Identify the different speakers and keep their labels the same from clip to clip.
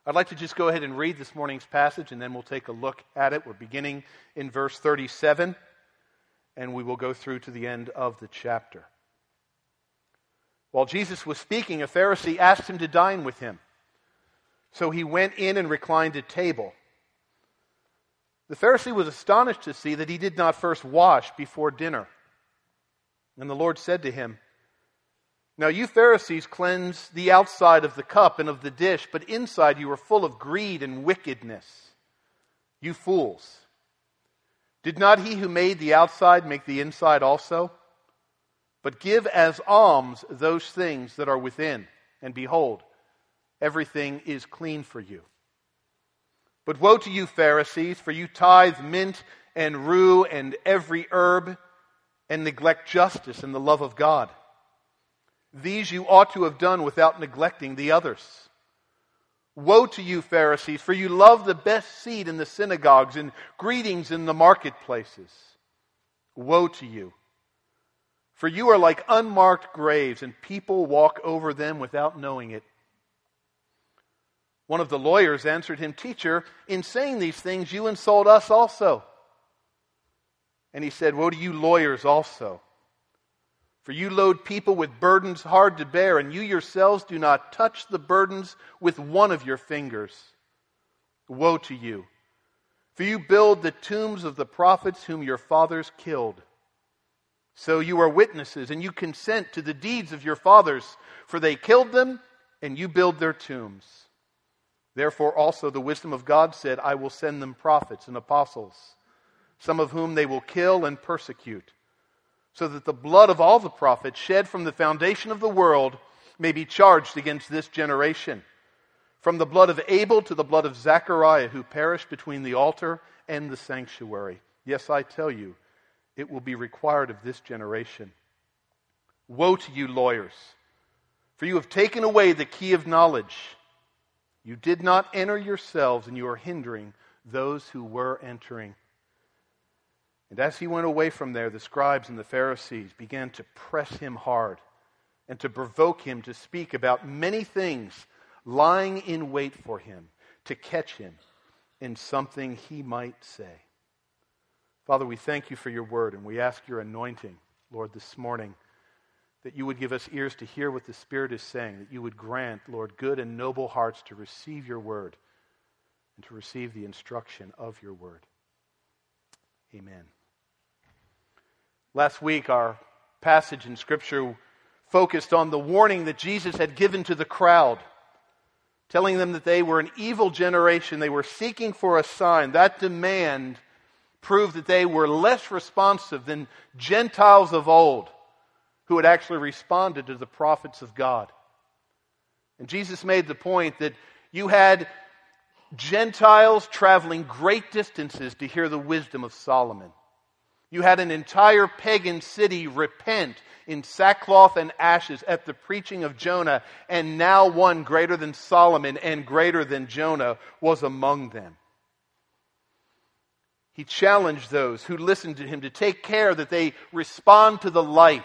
Speaker 1: I'd like to just go ahead and read this morning's passage, and then we'll take a look at it. We're beginning in verse 37, and we will go through to the end of the chapter. While Jesus was speaking, a Pharisee asked him to dine with him. So he went in and reclined at table. The Pharisee was astonished to see that he did not first wash before dinner. And the Lord said to him, "Now you Pharisees cleanse the outside of the cup and of the dish, but inside you are full of greed and wickedness. You fools! Did not he who made the outside make the inside also? But give as alms those things that are within, and behold, everything is clean for you. But woe to you, Pharisees, for you tithe mint and rue and every herb, and neglect justice and the love of God. These you ought to have done without neglecting the others. Woe to you, Pharisees, for you love the best seat in the synagogues and greetings in the marketplaces. Woe to you, for you are like unmarked graves, and people walk over them without knowing it." One of the lawyers answered him, "Teacher, in saying these things you insult us also." And he said, "Woe to you lawyers also, for you load people with burdens hard to bear, and you yourselves do not touch the burdens with one of your fingers. Woe to you, for you build the tombs of the prophets whom your fathers killed. So you are witnesses, and you consent to the deeds of your fathers, for they killed them, and you build their tombs. Therefore also the wisdom of God said, I will send them prophets and apostles, some of whom they will kill and persecute, so that the blood of all the prophets shed from the foundation of the world may be charged against this generation, from the blood of Abel to the blood of Zechariah, who perished between the altar and the sanctuary. Yes, I tell you, it will be required of this generation. Woe to you, lawyers, for you have taken away the key of knowledge. You did not enter yourselves, and you are hindering those who were entering." And as he went away from there, the scribes and the Pharisees began to press him hard and to provoke him to speak about many things, lying in wait for him, to catch him in something he might say. Father, we thank you for your word, and we ask your anointing, Lord, this morning, that you would give us ears to hear what the Spirit is saying, that you would grant, Lord, good and noble hearts to receive your word and to receive the instruction of your word. Amen. Last week, our passage in Scripture focused on the warning that Jesus had given to the crowd, telling them that they were an evil generation. They were seeking for a sign. That demand proved that they were less responsive than Gentiles of old, who had actually responded to the prophets of God. And Jesus made the point that you had Gentiles traveling great distances to hear the wisdom of Solomon. You had an entire pagan city repent in sackcloth and ashes at the preaching of Jonah, and now one greater than Solomon and greater than Jonah was among them. He challenged those who listened to him to take care that they respond to the light.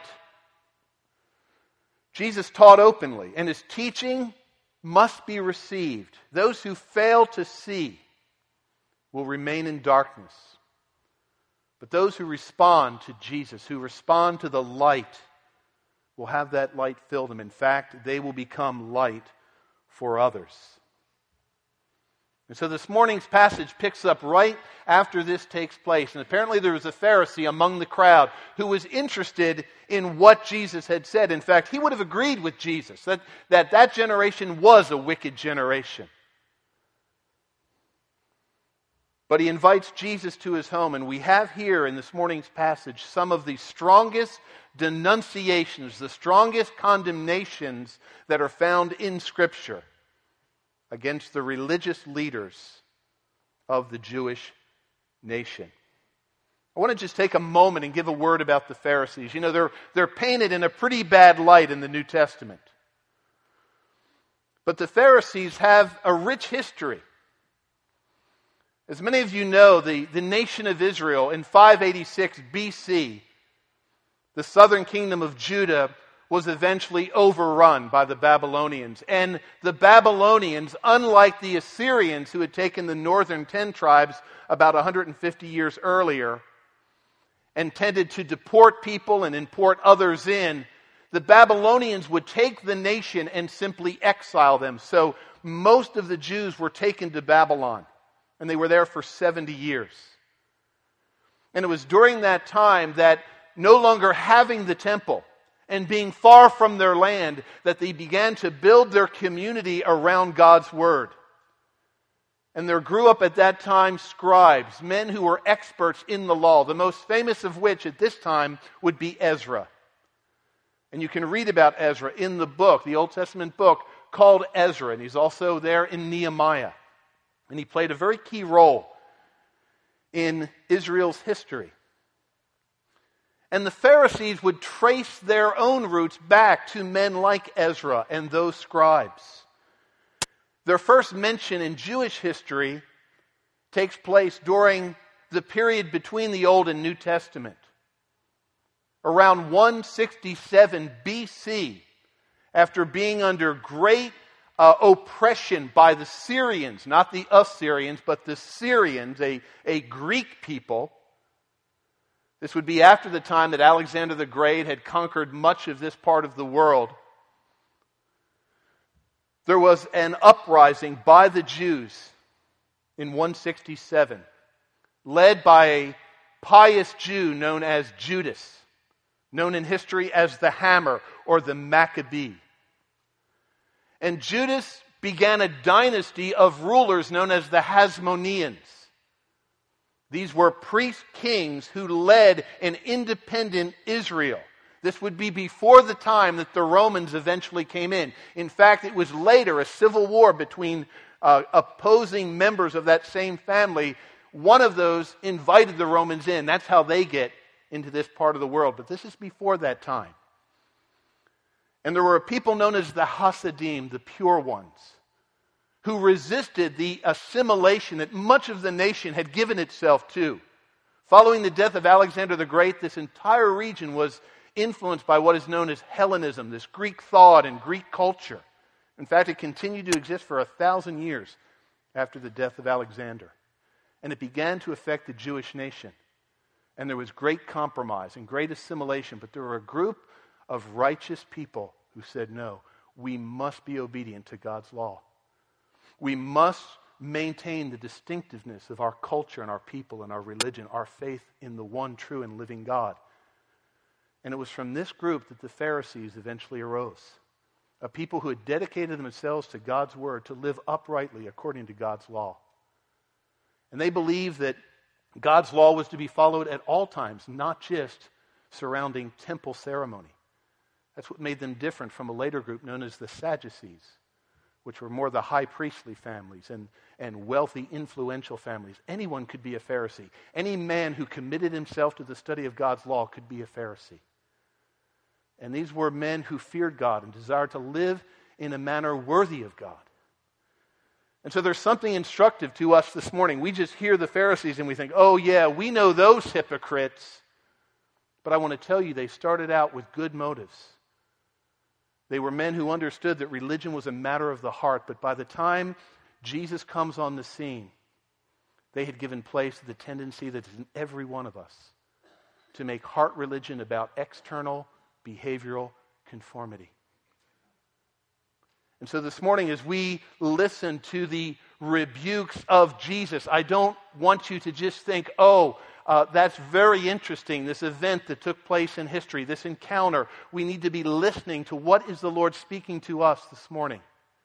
Speaker 1: Jesus taught openly, and his teaching must be received. Those who fail to see will remain in darkness. But those who respond to Jesus, who respond to the light, will have that light fill them. In fact, they will become light for others. And so this morning's passage picks up right after this takes place. And apparently there was a Pharisee among the crowd who was interested in what Jesus had said. In fact, he would have agreed with Jesus that generation was a wicked generation. But he invites Jesus to his home, and we have here in this morning's passage some of the strongest denunciations, the strongest condemnations that are found in Scripture against the religious leaders of the Jewish nation. I want to just take a moment and give a word about the Pharisees. You know, they're painted in a pretty bad light in the New Testament. But the Pharisees have a rich history. As many of you know, the nation of Israel in 586 BC, the southern kingdom of Judah, was eventually overrun by the Babylonians. And the Babylonians, unlike the Assyrians who had taken the northern 10 tribes about 150 years earlier and tended to deport people and import others in, the Babylonians would take the nation and simply exile them. So most of the Jews were taken to Babylon, and they were there for 70 years. And it was during that time that, no longer having the temple and being far from their land, that they began to build their community around God's Word. And there grew up at that time scribes, men who were experts in the law, the most famous of which at this time would be Ezra. And you can read about Ezra in the book, the Old Testament book called Ezra, and he's also there in Nehemiah. And he played a very key role in Israel's history. And the Pharisees would trace their own roots back to men like Ezra and those scribes. Their first mention in Jewish history takes place during the period between the Old and New Testament. Around 167 BC, after being under great oppression by the Syrians, not the Assyrians, but the Syrians, a Greek people. This would be after the time that Alexander the Great had conquered much of this part of the world. There was an uprising by the Jews in 167, led by a pious Jew known as Judas, known in history as the Hammer or the Maccabee. And Judas began a dynasty of rulers known as the Hasmoneans. These were priest kings who led an independent Israel. This would be before the time that the Romans eventually came in. In fact, it was later, a civil war between opposing members of that same family. One of those invited the Romans in. That's how they get into this part of the world. But this is before that time. And there were a people known as the Hasidim, the pure ones, who resisted the assimilation that much of the nation had given itself to. Following the death of Alexander the Great, this entire region was influenced by what is known as Hellenism, this Greek thought and Greek culture. In fact, it continued to exist for 1,000 years after the death of Alexander. And it began to affect the Jewish nation. And there was great compromise and great assimilation, but there were a group of righteous people who said, no, we must be obedient to God's law. We must maintain the distinctiveness of our culture and our people and our religion, our faith in the one true and living God. And it was from this group that the Pharisees eventually arose, a people who had dedicated themselves to God's word to live uprightly according to God's law. And they believed that God's law was to be followed at all times, not just surrounding temple ceremony. That's what made them different from a later group known as the Sadducees, which were more the high priestly families and wealthy, influential families. Anyone could be a Pharisee. Any man who committed himself to the study of God's law could be a Pharisee. And these were men who feared God and desired to live in a manner worthy of God. And so there's something instructive to us this morning. We just hear the Pharisees and we think, oh yeah, we know those hypocrites. But I want to tell you, they started out with good motives. They were men who understood that religion was a matter of the heart, but by the time Jesus comes on the scene, they had given place to the tendency that is in every one of us to make heart religion about external behavioral conformity. And so this morning, as we listen to the rebukes of Jesus, I don't want you to just think, that's very interesting, this event that took place in history, this encounter. We need to be listening to what is the Lord speaking to us this morning.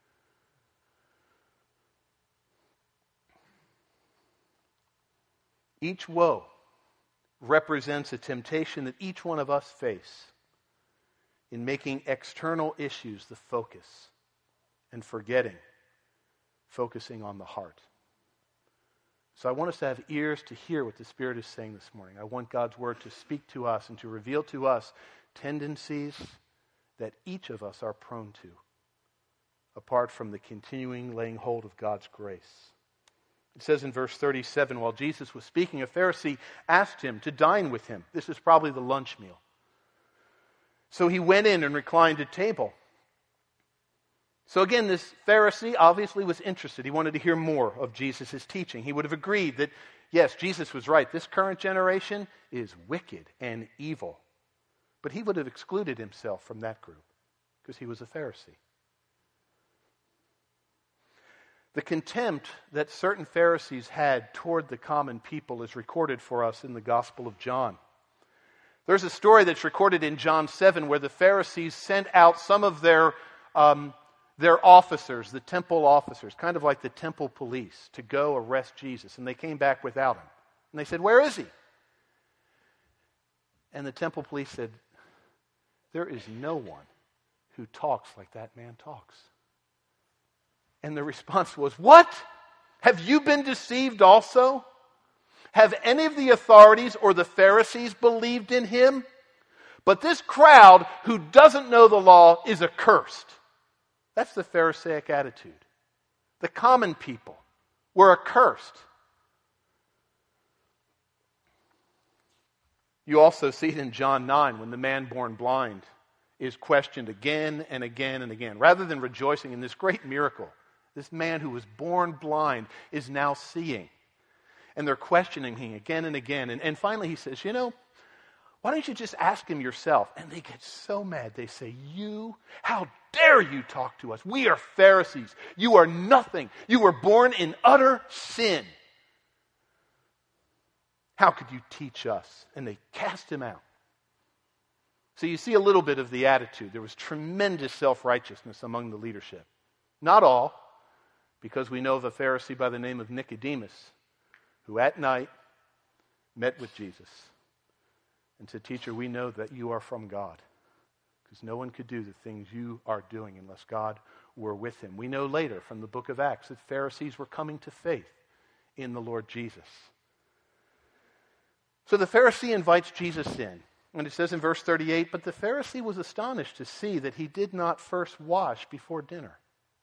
Speaker 1: Each woe represents a temptation that each one of us face in making external issues the focus and focusing on the heart. So I want us to have ears to hear what the Spirit is saying this morning. I want God's Word to speak to us and to reveal to us tendencies that each of us are prone to, apart from the continuing laying hold of God's grace. It says in verse 37, while Jesus was speaking, a Pharisee asked him to dine with him. This is probably the lunch meal. So he went in and reclined at table. So again, this Pharisee obviously was interested. He wanted to hear more of Jesus' teaching. He would have agreed that, yes, Jesus was right. This current generation is wicked and evil. But he would have excluded himself from that group because he was a Pharisee. The contempt that certain Pharisees had toward the common people is recorded for us in the Gospel of John. There's a story that's recorded in John 7 where the Pharisees sent out some of their officers, the temple officers, kind of like the temple police, to go arrest Jesus. And they came back without him. And they said, "Where is he?" And the temple police said, "There is no one who talks like that man talks." And the response was, "What? Have you been deceived also? Have any of the authorities or the Pharisees believed in him? But this crowd who doesn't know the law is accursed." That's the Pharisaic attitude. The common people were accursed. You also see it in John 9 when the man born blind is questioned again and again and again. Rather than rejoicing in this great miracle, this man who was born blind is now seeing. And they're questioning him again and again. And finally he says, "Why don't you just ask him yourself?" And they get so mad. They say, "How dare you talk to us? We are Pharisees. You are nothing. You were born in utter sin. How could you teach us?" And they cast him out. So you see a little bit of the attitude. There was tremendous self-righteousness among the leadership. Not all, because we know of a Pharisee by the name of Nicodemus, who at night met with Jesus and said, "Teacher, we know that you are from God, because no one could do the things you are doing unless God were with him." We know later from the book of Acts that Pharisees were coming to faith in the Lord Jesus. So the Pharisee invites Jesus in. And it says in verse 38, "But the Pharisee was astonished to see that he did not first wash before dinner."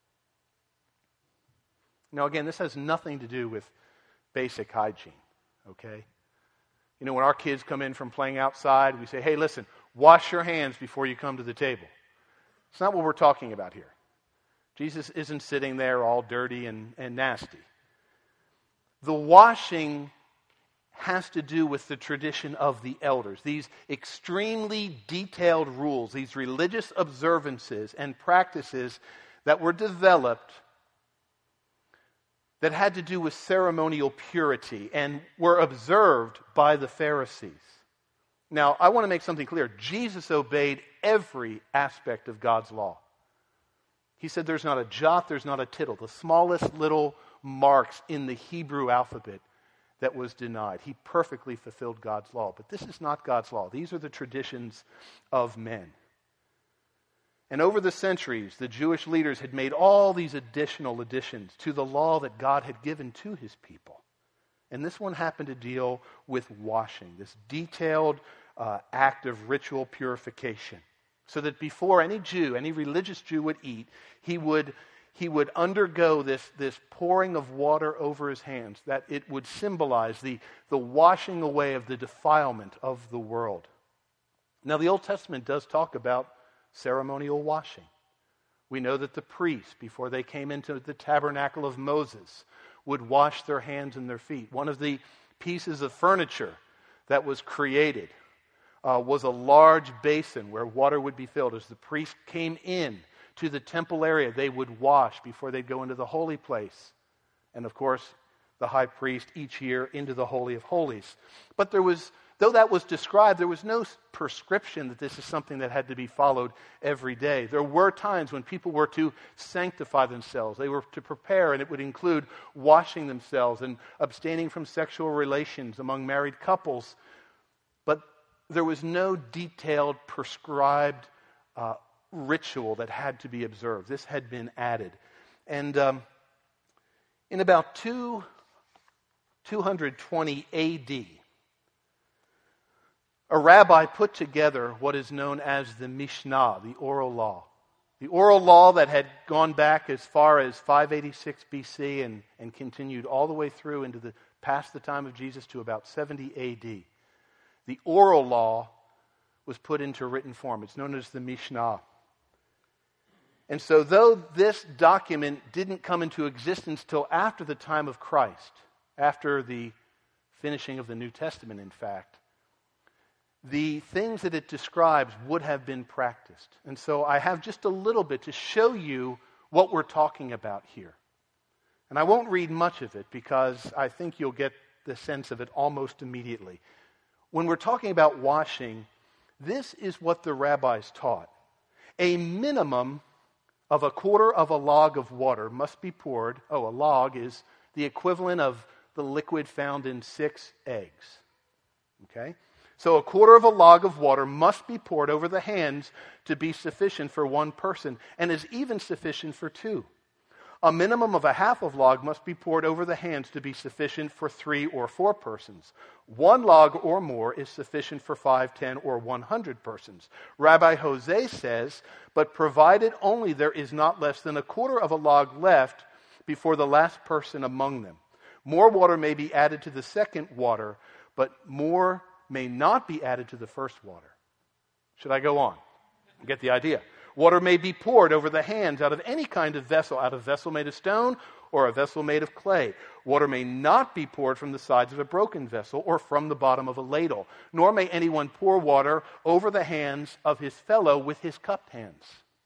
Speaker 1: Now again, this has nothing to do with basic hygiene, okay? When our kids come in from playing outside, we say, "Hey, listen, wash your hands before you come to the table." It's not what we're talking about here. Jesus isn't sitting there all dirty and nasty. The washing has to do with the tradition of the elders. These extremely detailed rules, these religious observances and practices that were developed that had to do with ceremonial purity and were observed by the Pharisees. Now, I want to make something clear. Jesus obeyed every aspect of God's law. He said there's not a jot, there's not a tittle, the smallest little marks in the Hebrew alphabet that was denied. He perfectly fulfilled God's law. But this is not God's law. These are the traditions of men. And over the centuries, the Jewish leaders had made all these additional additions to the law that God had given to his people. And this one happened to deal with washing, this detailed act of ritual purification. So that before any Jew, any religious Jew would eat, he would undergo this pouring of water over his hands, that it would symbolize the washing away of the defilement of the world. Now, the Old Testament does talk about ceremonial washing. We know that the priests, before they came into the tabernacle of Moses, would wash their hands and their feet. One of the pieces of furniture that was created was a large basin where water would be filled. As the priest came in to the temple area, they would wash before they'd go into the holy place. And of course, the high priest each year into the Holy of Holies. But though that was described, there was no prescription that this is something that had to be followed every day. There were times when people were to sanctify themselves. They were to prepare, and it would include washing themselves and abstaining from sexual relations among married couples. But there was no detailed, prescribed ritual that had to be observed. This had been added. And in about 220 A.D., a rabbi put together what is known as the Mishnah, the oral law. The oral law that had gone back as far as 586 B.C. and continued all the way through into past the time of Jesus to about 70 A.D. The oral law was put into written form. It's known as the Mishnah. And so though this document didn't come into existence till after the time of Christ, after the finishing of the New Testament, in fact, the things that it describes would have been practiced. And so I have just a little bit to show you what we're talking about here. And I won't read much of it because I think you'll get the sense of it almost immediately. When we're talking about washing, this is what the rabbis taught. A minimum of a quarter of a log of water must be poured. A log is the equivalent of the liquid found in 6 eggs. Okay? So a quarter of a log of water must be poured over the hands to be sufficient for one person, and is even sufficient for 2. A minimum of a half of log must be poured over the hands to be sufficient for 3 or 4 persons. 1 log or more is sufficient for 5, 10, or 100 persons. Rabbi Jose says, but provided only there is not less than a quarter of a log left before the last person among them. More water may be added to the second water, but more may not be added to the first water. Should I go on? You get the idea. Water may be poured over the hands out of any kind of vessel, out of a vessel made of stone or a vessel made of clay. Water may not be poured from the sides of a broken vessel or from the bottom of a ladle, nor may anyone pour water over the hands of his fellow with his cupped hands.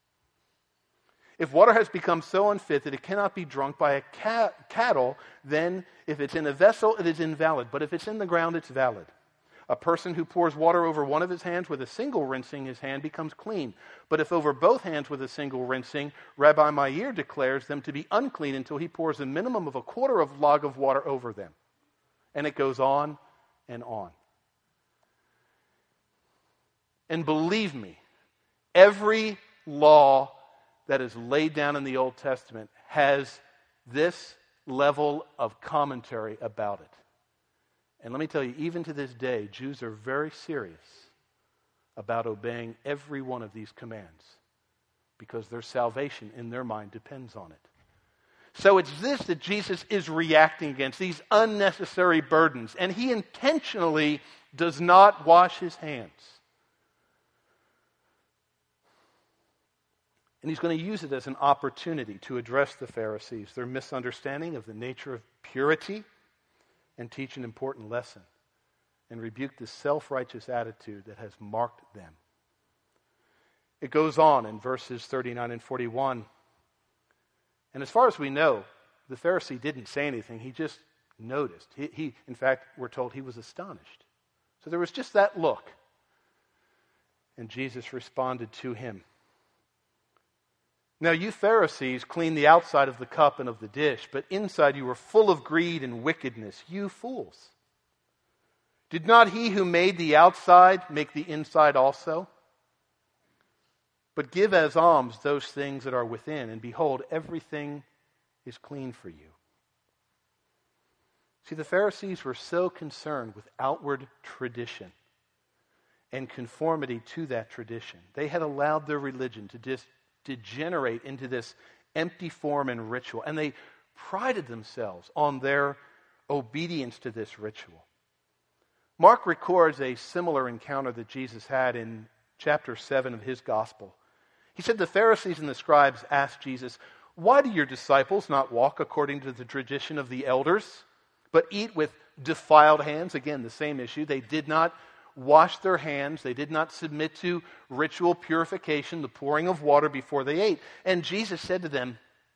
Speaker 1: If water has become so unfit that it cannot be drunk by a cattle, then if it's in a vessel, it is invalid. But if it's in the ground, it's valid. A person who pours water over one of his hands with a single rinsing, his hand becomes clean. But if over both hands with a single rinsing, Rabbi Meir declares them to be unclean until he pours a minimum of a quarter of log of water over them. And it goes on and on. And believe me, every law that is laid down in the Old Testament has this level of commentary about it. And let me tell you, even to this day, Jews are very serious about obeying every one of these commands because their salvation in their mind depends on it. So it's this that Jesus is reacting against, these unnecessary burdens. And he intentionally does not wash his hands. And he's going to use it as an opportunity to address the Pharisees, their misunderstanding of the nature of purity, and teach an important lesson and rebuke the self-righteous attitude that has marked them. It goes on in verses 39 and 41. And as far as we know, the Pharisee didn't say anything. He just noticed. He, in fact, we're told he was astonished. So there was just that look. And Jesus responded to him. Now you Pharisees clean the outside of the cup and of the dish, but inside you are full of greed and wickedness, you fools. Did not he who made the outside make the inside also? But give as alms those things that are within, and behold, everything is clean for you. See, the Pharisees were so concerned with outward tradition and conformity to that tradition. They had allowed their religion to degenerate into this empty form and ritual. And they prided themselves on their obedience to this ritual. Mark records a similar encounter that Jesus had in chapter 7 of his gospel. He said the Pharisees and the scribes asked Jesus, "Why do your disciples not walk according to the tradition of the elders, but eat with defiled hands?" Again, the same issue. They did not wash their hands. They did not submit to ritual purification, the pouring of water before they ate. And Jesus said to them,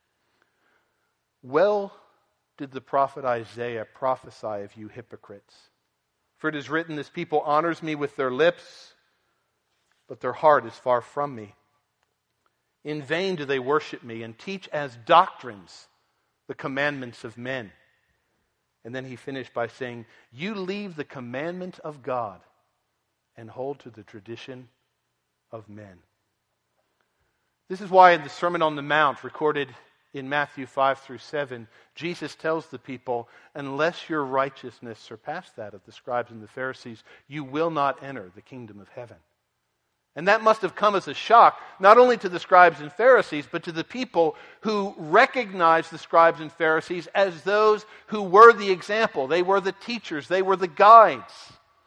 Speaker 1: "Well did the prophet Isaiah prophesy of you hypocrites. For it is written, this people honors me with their lips, but their heart is far from me. In vain do they worship me and teach as doctrines the commandments of men." And then he finished by saying, "You leave the commandment of God and hold to the tradition of men." This is why in the Sermon on the Mount, recorded in Matthew 5 through 7, Jesus tells the people, unless your righteousness surpass that of the scribes and the Pharisees, you will not enter the kingdom of heaven. And that must have come as a shock, not only to the scribes and Pharisees, but to the people who recognized the scribes and Pharisees as those who were the example. They were the teachers. They were the guides.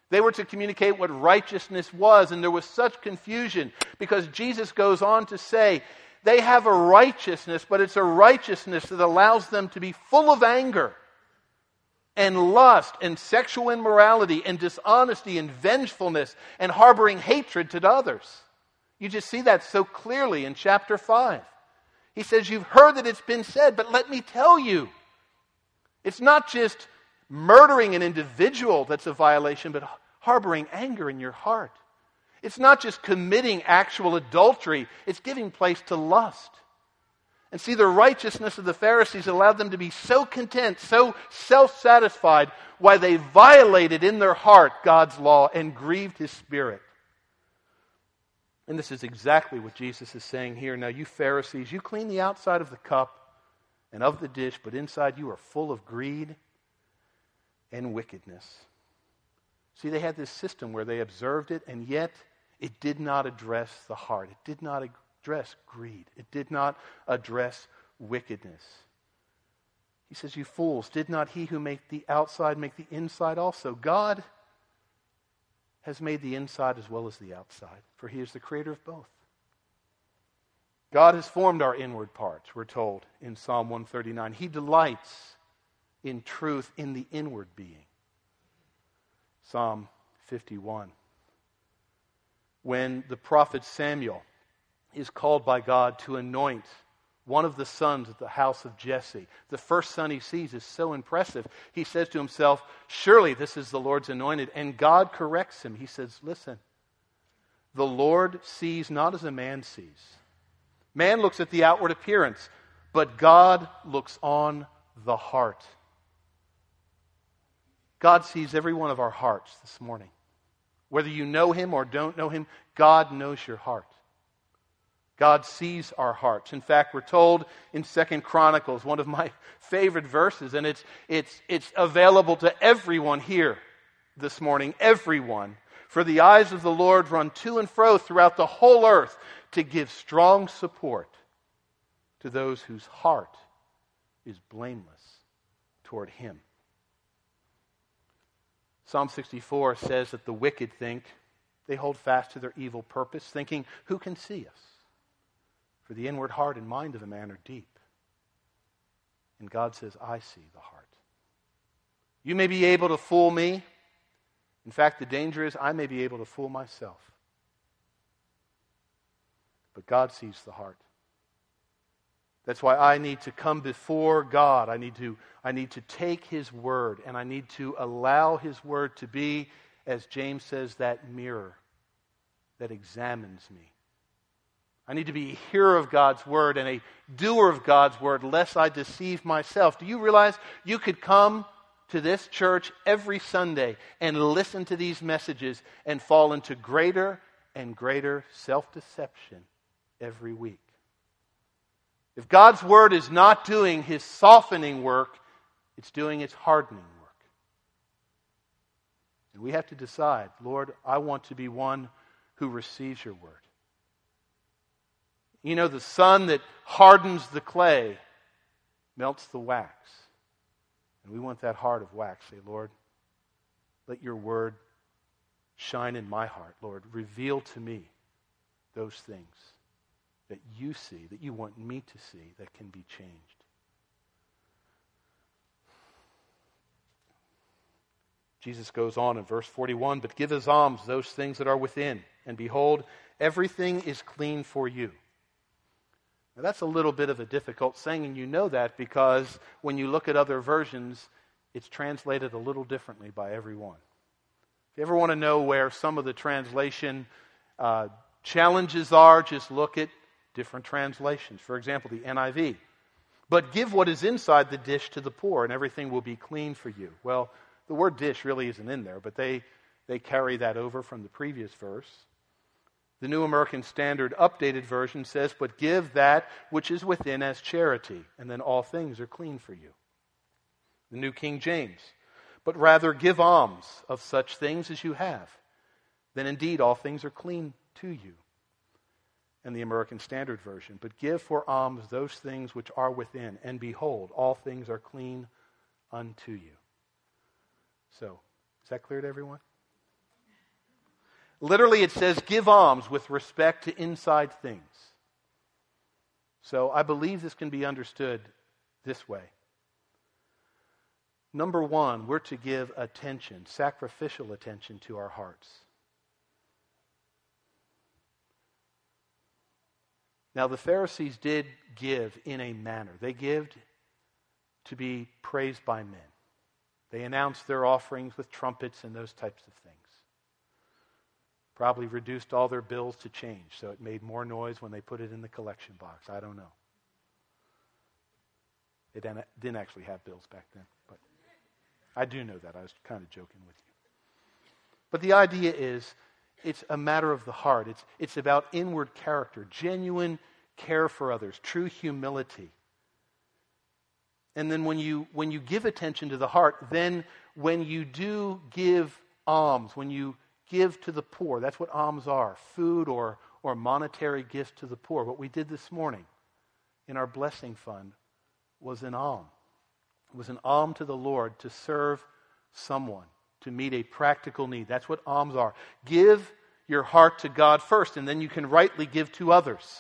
Speaker 1: They were to communicate what righteousness was, and there was such confusion because Jesus goes on to say they have a righteousness, but it's a righteousness that allows them to be full of anger and lust and sexual immorality and dishonesty and vengefulness and harboring hatred to others. You just see that so clearly in chapter 5. He says, you've heard that it's been said, but let me tell you, it's not just murdering an individual that's a violation, but harboring anger in your heart. It's not just committing actual adultery, it's giving place to lust. And see, the righteousness of the Pharisees allowed them to be so content, so self-satisfied, why they violated in their heart God's law and grieved His Spirit. And this is exactly what Jesus is saying here. Now, you Pharisees, you clean the outside of the cup and of the dish, but inside you are full of greed and wickedness. See, they had this system where they observed it, and yet it did not address the heart. It did not address greed. It did not address wickedness. He says, you fools, did not He who made the outside make the inside also? God has made the inside as well as the outside, for He is the creator of both. God has formed our inward parts, we're told in Psalm 139. He delights in truth in the inward being. Psalm 51. When the prophet Samuel is called by God to anoint one of the sons of the house of Jesse, the first son he sees is so impressive. He says to himself, surely this is the Lord's anointed. And God corrects him. He says, listen, the Lord sees not as a man sees. Man looks at the outward appearance, but God looks on the heart. God sees every one of our hearts this morning. Whether you know Him or don't know Him, God knows your heart. God sees our hearts. In fact, we're told in 2 Chronicles, one of my favorite verses, and it's available to everyone here this morning, everyone. For the eyes of the Lord run to and fro throughout the whole earth to give strong support to those whose heart is blameless toward Him. Psalm 64 says that the wicked think, they hold fast to their evil purpose, thinking, who can see us? For the inward heart and mind of a man are deep. And God says, I see the heart. You may be able to fool me. In fact, the danger is I may be able to fool myself. But God sees the heart. That's why I need to come before God. I need to take His Word, and I need to allow His Word to be, as James says, that mirror that examines me. I need to be a hearer of God's Word and a doer of God's Word, lest I deceive myself. Do you realize you could come to this church every Sunday and listen to these messages and fall into greater and greater self-deception every week? If God's Word is not doing His softening work, it's doing its hardening work. And we have to decide, Lord, I want to be one who receives your Word. You know, the sun that hardens the clay melts the wax. And we want that heart of wax. Say, Lord, let your Word shine in my heart. Lord, reveal to me those things that you see, that you want me to see, that can be changed. Jesus goes on in verse 41, but give as alms those things that are within, and behold, everything is clean for you. Now that's a little bit of a difficult saying, and you know that because when you look at other versions, it's translated a little differently by everyone. If you ever want to know where some of the translation challenges are, just look at different translations. For example, the NIV. But give what is inside the dish to the poor, and everything will be clean for you. Well, the word dish really isn't in there, but they carry that over from the previous verse. The New American Standard Updated Version says, but give that which is within as charity, and then all things are clean for you. The New King James, but rather give alms of such things as you have, then indeed all things are clean to you. And the American Standard Version, but give for alms those things which are within, and behold, all things are clean unto you. So, is that clear to everyone? Literally, it says, give alms with respect to inside things. So I believe this can be understood this way. Number one, we're to give attention, sacrificial attention to our hearts. Now, the Pharisees did give in a manner. They gave to be praised by men. They announced their offerings with trumpets and those types of things. Probably reduced all their bills to change, so it made more noise when they put it in the collection box. I don't know. It didn't actually have bills back then, but I do know that. I was kind of joking with you. But the idea is, it's a matter of the heart. It's about inward character, genuine care for others, true humility. And then when you give attention to the heart, then when you do give alms, when you give to the poor, that's what alms are, food or monetary gifts to the poor. What we did this morning in our blessing fund was an alm. It was an alm to the Lord to serve someone, to meet a practical need. That's what alms are. Give your heart to God first, and then you can rightly give to others.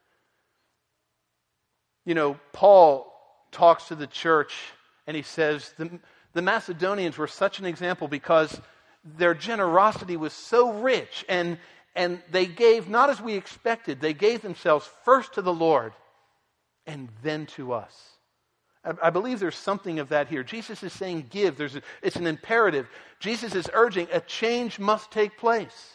Speaker 1: You know, Paul talks to the church, and he says, the Macedonians were such an example because their generosity was so rich, and they gave not as we expected. They gave themselves first to the Lord, and then to us. I believe there's something of that here. Jesus is saying give. It's an imperative. Jesus is urging a change must take place.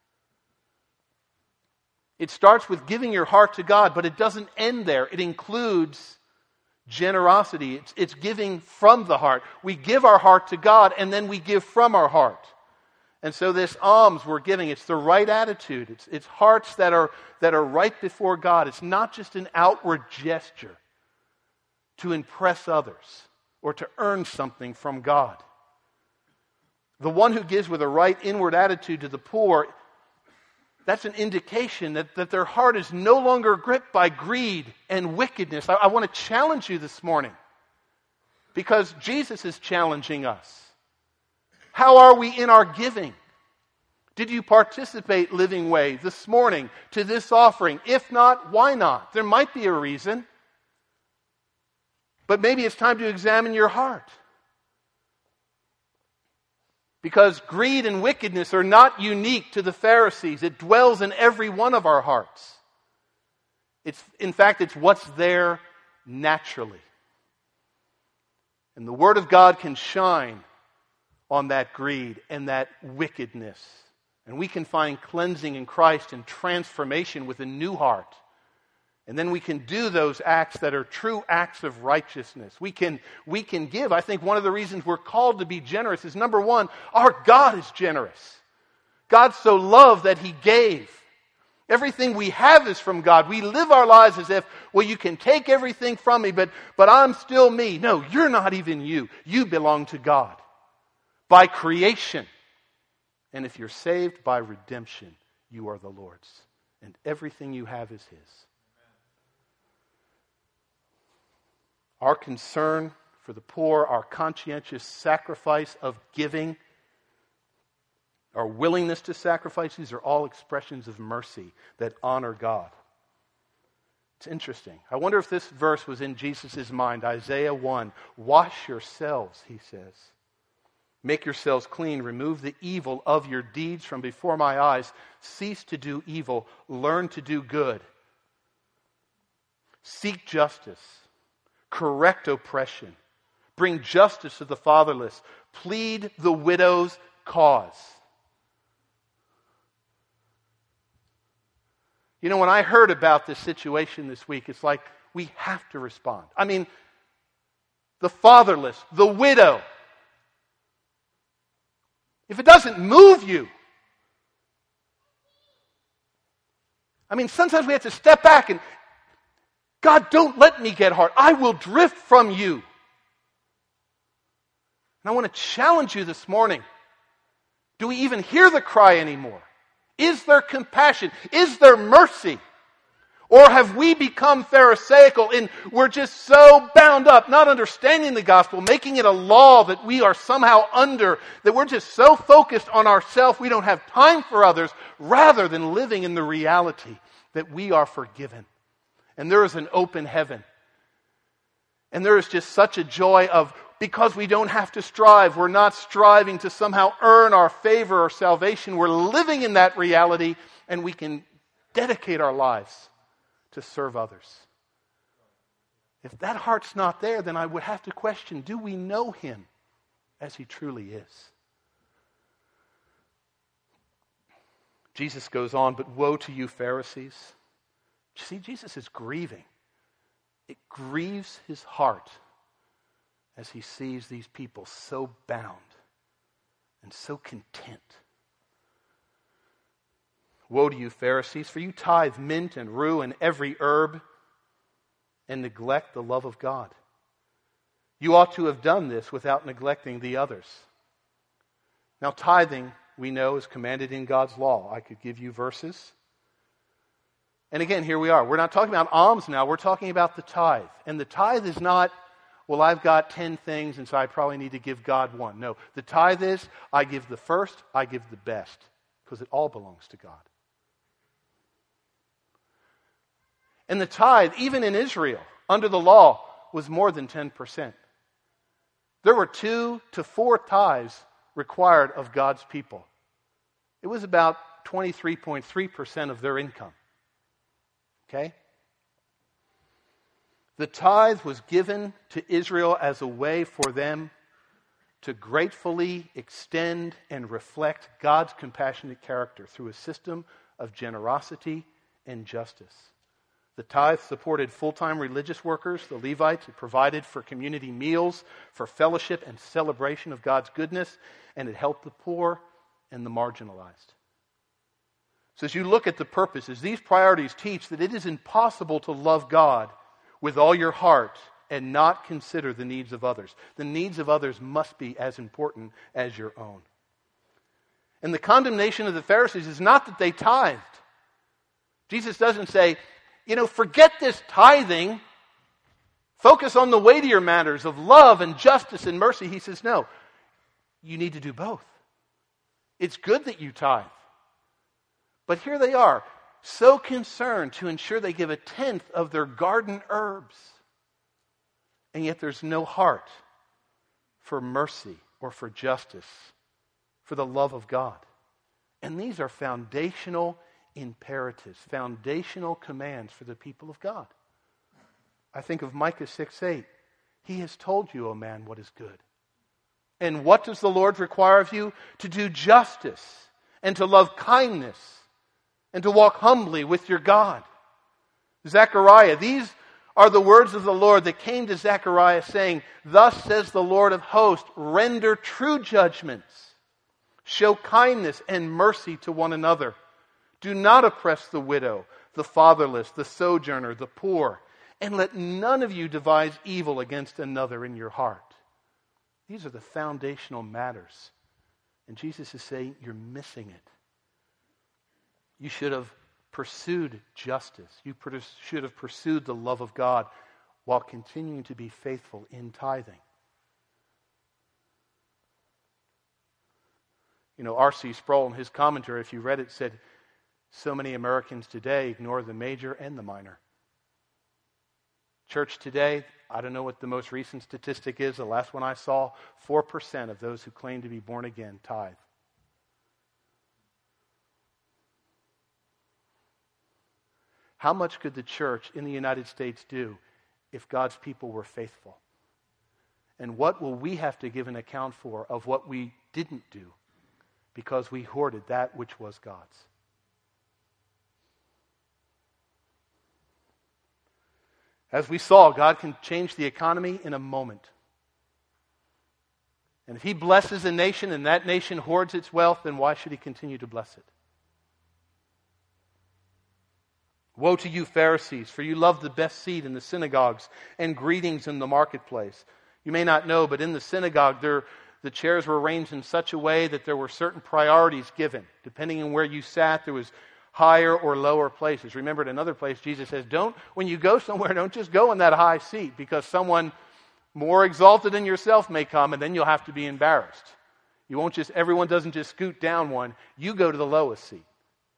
Speaker 1: It starts with giving your heart to God, but it doesn't end there. It includes generosity. It's giving from the heart. We give our heart to God, and then we give from our heart. And so this alms we're giving, it's the right attitude. It's hearts that are right before God. It's not just an outward gesture to impress others or to earn something from God. The one who gives with a right inward attitude to the poor, that's an indication that their heart is no longer gripped by greed and wickedness. I want to challenge you this morning because Jesus is challenging us. How are we in our giving? Did you participate, Living Way, this morning to this offering? If not, why not? There might be a reason. But maybe it's time to examine your heart. Because greed and wickedness are not unique to the Pharisees. It dwells in every one of our hearts. In fact, it's what's there naturally. And the Word of God can shine on that greed and that wickedness. And we can find cleansing in Christ and transformation with a new heart. And then we can do those acts that are true acts of righteousness. We can give. I think one of the reasons we're called to be generous is, number one, our God is generous. God so loved that He gave. Everything we have is from God. We live our lives as if, well, you can take everything from me, but I'm still me. No, you're not even you. You belong to God by creation. And if you're saved by redemption, you are the Lord's. And everything you have is His. Our concern for the poor, our conscientious sacrifice of giving, our willingness to sacrifice, these are all expressions of mercy that honor God. It's interesting. I wonder if this verse was in Jesus' mind. Isaiah 1, wash yourselves, He says. Make yourselves clean. Remove the evil of your deeds from before my eyes. Cease to do evil. Learn to do good. Seek justice. Correct oppression. Bring justice to the fatherless. Plead the widow's cause. You know, when I heard about this situation this week, it's like we have to respond. I mean, the fatherless, the widow. If it doesn't move you, I mean, sometimes we have to step back and, God, don't let me get hard. I will drift from you. And I want to challenge you this morning. Do we even hear the cry anymore? Is there compassion? Is there mercy? Or have we become pharisaical and we're just so bound up, not understanding the gospel, making it a law that we are somehow under, that we're just so focused on ourselves we don't have time for others, rather than living in the reality that we are forgiven. And there is an open heaven. And there is just such a joy of, because we don't have to strive, we're not striving to somehow earn our favor or salvation, we're living in that reality and we can dedicate our lives to serve others. If that heart's not there, then I would have to question, do we know Him as He truly is? Jesus goes on, but woe to you, Pharisees. See, Jesus is grieving. It grieves His heart as He sees these people so bound and so content. Woe to you, Pharisees, for you tithe mint and rue and every herb and neglect the love of God. You ought to have done this without neglecting the others. Now, tithing, we know, is commanded in God's law. I could give you verses. And again, here we are. We're not talking about alms now. We're talking about the tithe. And the tithe is not, well, I've got 10 things and so I probably need to give God one. No, the tithe is, I give the first, I give the best. Because it all belongs to God. And the tithe, even in Israel, under the law, was more than 10%. There were 2 to 4 tithes required of God's people. It was about 23.3% of their income. Okay? The tithe was given to Israel as a way for them to gratefully extend and reflect God's compassionate character through a system of generosity and justice. The tithe supported full-time religious workers, the Levites. It provided for community meals, for fellowship and celebration of God's goodness, and it helped the poor and the marginalized. So as you look at the purposes, these priorities teach that it is impossible to love God with all your heart and not consider the needs of others. The needs of others must be as important as your own. And the condemnation of the Pharisees is not that they tithed. Jesus doesn't say, forget this tithing. Focus on the weightier matters of love and justice and mercy. He says, no, you need to do both. It's good that you tithe. But here they are, so concerned to ensure they give 1/10 of their garden herbs. And yet there's no heart for mercy or for justice, for the love of God. And these are foundational imperatives, foundational commands for the people of God. I think of Micah 6:8. He has told you, O man, what is good. And what does the Lord require of you? To do justice and to love kindness and to walk humbly with your God. Zechariah, these are the words of the Lord that came to Zechariah saying, thus says the Lord of hosts, render true judgments, show kindness and mercy to one another. Do not oppress the widow, the fatherless, the sojourner, the poor, and let none of you devise evil against another in your heart. These are the foundational matters. And Jesus is saying, you're missing it. You should have pursued justice. You should have pursued the love of God while continuing to be faithful in tithing. R.C. Sproul in his commentary, if you read it, said, so many Americans today ignore the major and the minor. Church today, I don't know what the most recent statistic is. The last one I saw, 4% of those who claim to be born again tithe. How much could the church in the United States do if God's people were faithful? And what will we have to give an account for of what we didn't do because we hoarded that which was God's? As we saw, God can change the economy in a moment. And if He blesses a nation and that nation hoards its wealth, then why should He continue to bless it? Woe to you, Pharisees, for you love the best seat in the synagogues and greetings in the marketplace. You may not know, but in the synagogue, the chairs were arranged in such a way that there were certain priorities given. Depending on where you sat, there was higher or lower places. Remember, in another place, Jesus says, when you go somewhere, don't just go in that high seat, because someone more exalted than yourself may come, and then you'll have to be embarrassed. Everyone doesn't just scoot down one. You go to the lowest seat.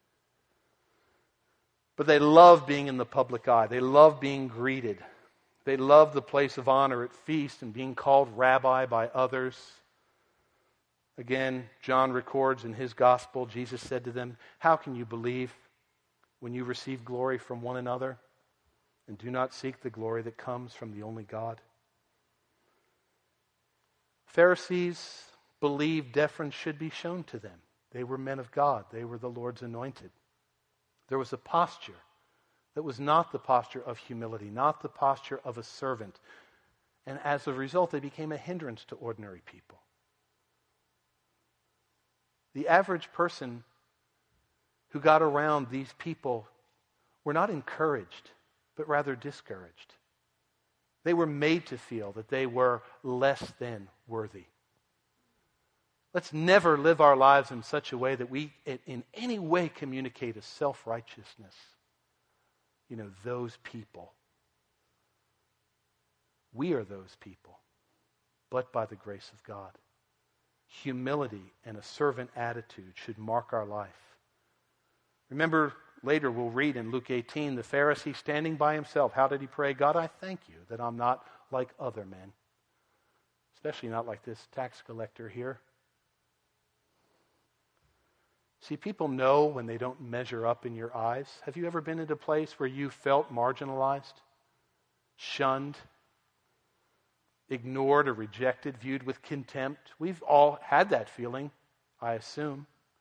Speaker 1: But they love being in the public eye. They love being greeted. They love the place of honor at feast and being called rabbi by others. Again, John records in his gospel, Jesus said to them, "How can you believe when you receive glory from one another and do not seek the glory that comes from the only God?" Pharisees believed deference should be shown to them. They were men of God. They were the Lord's anointed. There was a posture that was not the posture of humility, not the posture of a servant. And as a result, they became a hindrance to ordinary people. The average person who got around these people were not encouraged, but rather discouraged. They were made to feel that they were less than worthy. Let's never live our lives in such a way that we in any way communicate a self-righteousness. Those people. We are those people, but by the grace of God. Humility and a servant attitude should mark our life. Remember, later we'll read in Luke 18, the Pharisee standing by himself. How did he pray? "God, I thank you that I'm not like other men." Especially not like this tax collector here. See, people know when they don't measure up in your eyes. Have you ever been in a place where you felt marginalized, shunned, ignored or rejected, viewed with contempt? We've all had that feeling, I assume.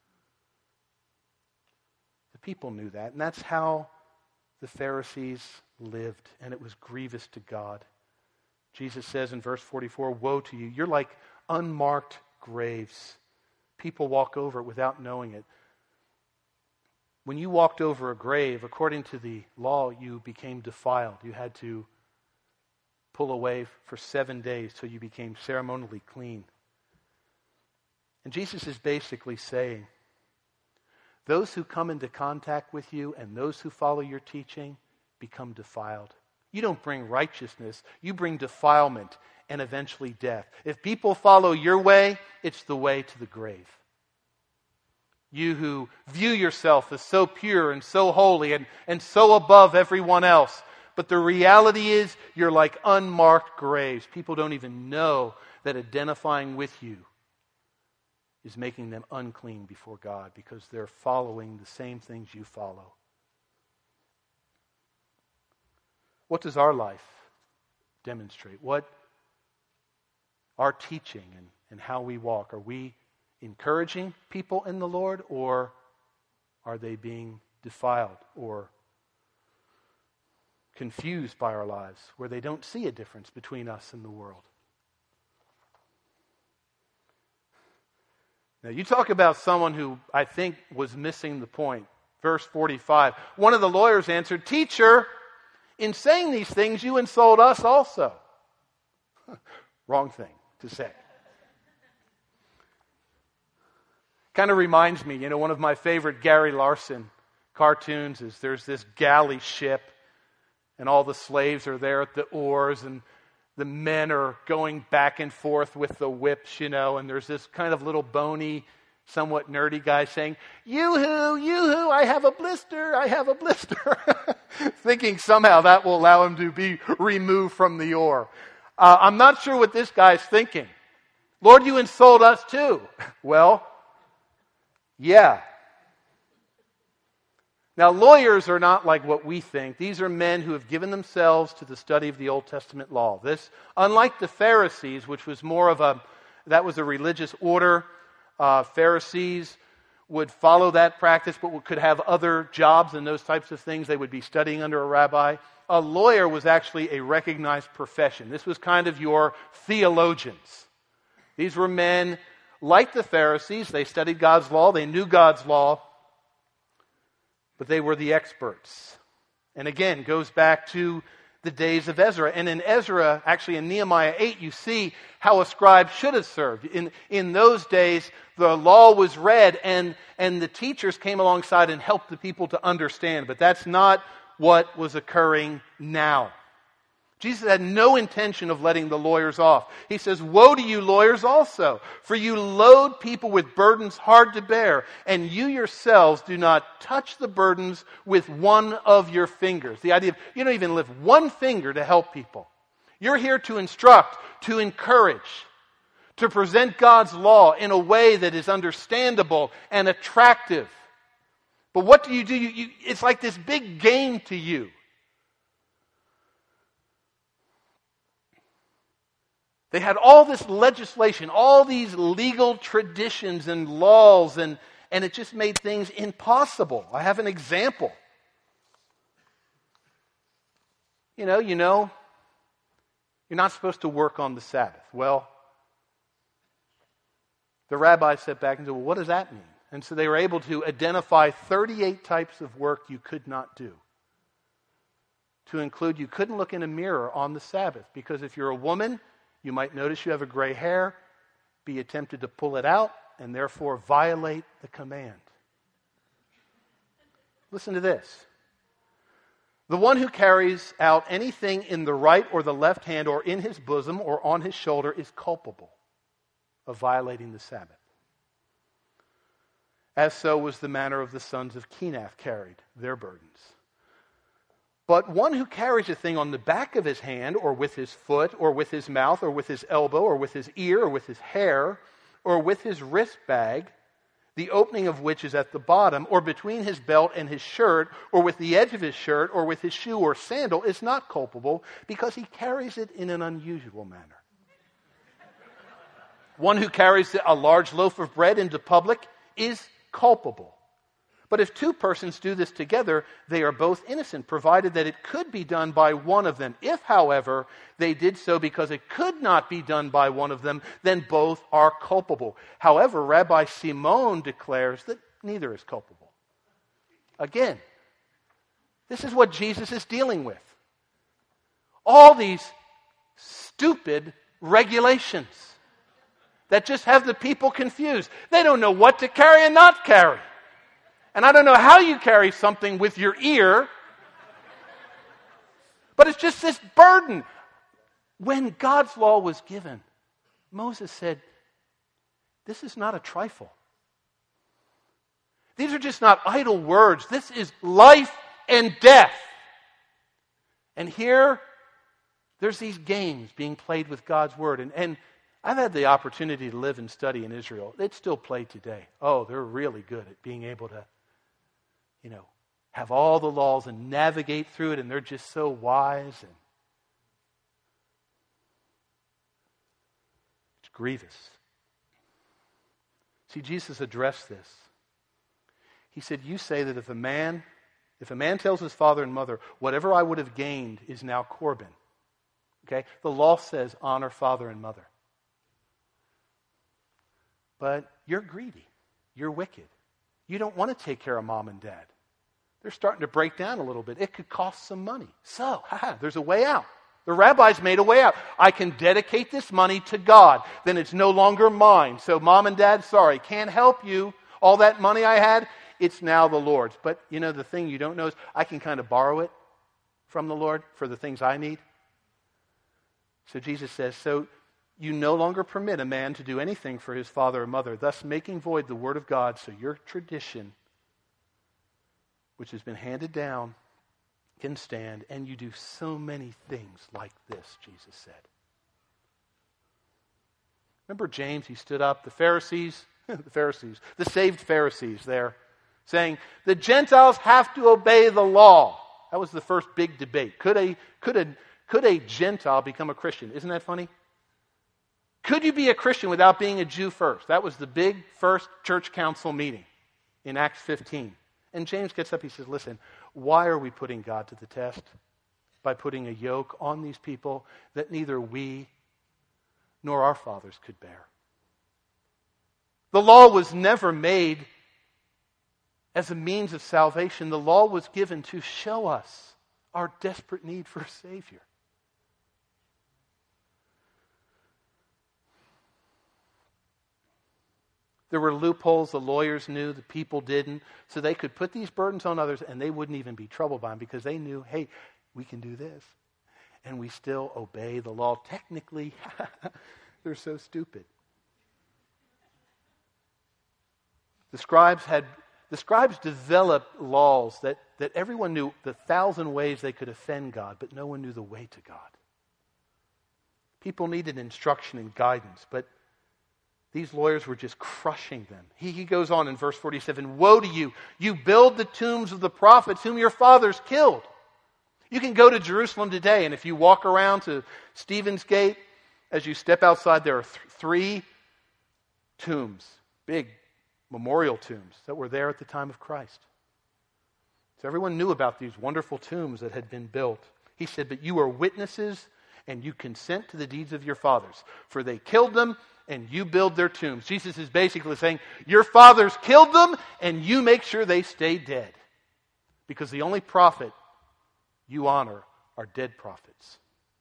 Speaker 1: The people knew that, and that's how the Pharisees lived, and it was grievous to God. Jesus says in verse 44, "Woe to you, you're like unmarked graves. People walk over it without knowing it." When you walked over a grave, according to the law, you became defiled. You had to pull away for 7 days till you became ceremonially clean. And Jesus is basically saying, those who come into contact with you and those who follow your teaching become defiled. You don't bring righteousness, you bring defilement and eventually death. If people follow your way, it's the way to the grave. You who view yourself as so pure and so holy and so above everyone else, but the reality is you're like unmarked graves. People don't even know that identifying with you is making them unclean before God because they're following the same things you follow. What does our life demonstrate? What our teaching and how we walk? Are we encouraging people in the Lord, or are they being defiled or confused by our lives where they don't see a difference between us and the world? Now, you talk about someone who I think was missing the point. Verse 45, one of the lawyers answered, "Teacher, in saying these things, you insult us also." Wrong thing to say. Kind of reminds me, one of my favorite Gary Larson cartoons is there's this galley ship and all the slaves are there at the oars and the men are going back and forth with the whips, and there's this kind of little bony, somewhat nerdy guy saying, "Yoo-hoo, yoo-hoo, I have a blister, I have a blister." Thinking somehow that will allow him to be removed from the oar. I'm not sure what this guy's thinking. "Lord, you insult us too." Well, yeah. Now, lawyers are not like what we think. These are men who have given themselves to the study of the Old Testament law. This, unlike the Pharisees, which was more of that was a religious order. Pharisees would follow that practice, but could have other jobs and those types of things. They would be studying under a rabbi. A lawyer was actually a recognized profession. This was kind of your theologians. These were men like the Pharisees. They studied God's law. They knew God's law. But they were the experts. And again, goes back to the days of Ezra. And in Ezra, actually in Nehemiah 8, you see how a scribe should have served. In those days, the law was read, and the teachers came alongside and helped the people to understand. But that's not what was occurring now. Jesus had no intention of letting the lawyers off. He says, "Woe to you lawyers also, for you load people with burdens hard to bear, and you yourselves do not touch the burdens with one of your fingers." The idea of you don't even lift one finger to help people. You're here to instruct, to encourage, to present God's law in a way that is understandable and attractive. But what do? It's like this big game to you. They had all this legislation, all these legal traditions and laws, and it just made things impossible. I have an example. You know, you're not supposed to work on the Sabbath. Well, the rabbis sat back and said, well, what does that mean? And so they were able to identify 38 types of work you could not do. To include, you couldn't look in a mirror on the Sabbath, because if you're a woman, you might notice you have a gray hair, be tempted to pull it out, and therefore violate the command. Listen to this. The one who carries out anything in the right or the left hand or in his bosom or on his shoulder is culpable of violating the Sabbath. As so was the manner of the sons of Kenath carried their burdens. But one who carries a thing on the back of his hand, or with his foot, or with his mouth, or with his elbow, or with his ear, or with his hair, or with his wrist bag, the opening of which is at the bottom, or between his belt and his shirt, or with the edge of his shirt, or with his shoe or sandal, is not culpable, because he carries it in an unusual manner. One who carries a large loaf of bread into public is culpable. But if two persons do this together, they are both innocent, provided that it could be done by one of them. If, however, they did so because it could not be done by one of them, then both are culpable. However, Rabbi Simon declares that neither is culpable. Again, this is what Jesus is dealing with. All these stupid regulations that just have the people confused. They don't know what to carry and not carry. And I don't know how you carry something with your ear, but it's just this burden. When God's law was given, Moses said, this is not a trifle. These are just not idle words. This is life and death. And here, there's these games being played with God's word. And I've had the opportunity to live and study in Israel. It's still played today. Oh, they're really good at being able to have all the laws and navigate through it, and they're just so wise. And it's grievous. See, Jesus addressed this. He said, you say that if a man tells his father and mother, whatever I would have gained is now Corban. Okay? The law says honor father and mother. But you're greedy. You're wicked. You don't want to take care of mom and dad. They're starting to break down a little bit. It could cost some money. So, there's a way out. The rabbis made a way out. I can dedicate this money to God. Then it's no longer mine. So mom and dad, sorry, can't help you. All that money I had, it's now the Lord's. But the thing you don't know is I can kind of borrow it from the Lord for the things I need. So Jesus says, so you no longer permit a man to do anything for his father or mother, thus making void the word of God, so your tradition, which has been handed down, can stand, and you do so many things like this, Jesus said. Remember James, he stood up, the saved Pharisees there, saying, the Gentiles have to obey the law. That was the first big debate. Could a Gentile become a Christian? Isn't that funny? Could you be a Christian without being a Jew first? That was the big first church council meeting in Acts 15. And James gets up, he says, listen, why are we putting God to the test? By putting a yoke on these people that neither we nor our fathers could bear. The law was never made as a means of salvation. The law was given to show us our desperate need for a Savior. There were loopholes the lawyers knew, the people didn't, so they could put these burdens on others and they wouldn't even be troubled by them because they knew, hey, we can do this. And we still obey the law. Technically, they're so stupid. The scribes developed laws that everyone knew the 1,000 ways they could offend God, but no one knew the way to God. People needed instruction and guidance, but these lawyers were just crushing them. He goes on in verse 47, "Woe to you! You build the tombs of the prophets whom your fathers killed." You can go to Jerusalem today, and if you walk around to Stephen's Gate, as you step outside, there are 3 tombs, big memorial tombs that were there at the time of Christ. So everyone knew about these wonderful tombs that had been built. He said, "But you are witnesses, and you consent to the deeds of your fathers, for they killed them, and you build their tombs." Jesus is basically saying, your fathers killed them, and you make sure they stay dead. Because the only prophet you honor are dead prophets.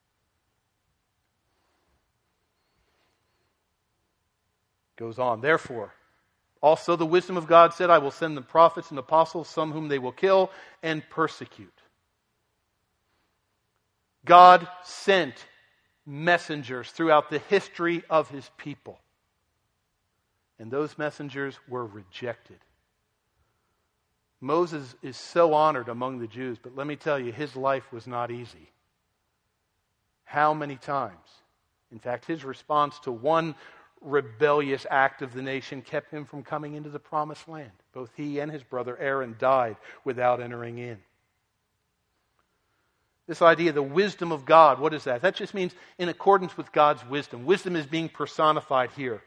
Speaker 1: Goes on, "Therefore, also the wisdom of God said, I will send the prophets and apostles, some whom they will kill and persecute." God sent messengers throughout the history of his people. And those messengers were rejected. Moses is so honored among the Jews, but let me tell you, his life was not easy. How many times? In fact, his response to one rebellious act of the nation kept him from coming into the promised land. Both he and his brother Aaron died without entering in. This idea, the wisdom of God, what is that? That just means in accordance with God's wisdom. Wisdom is being personified here.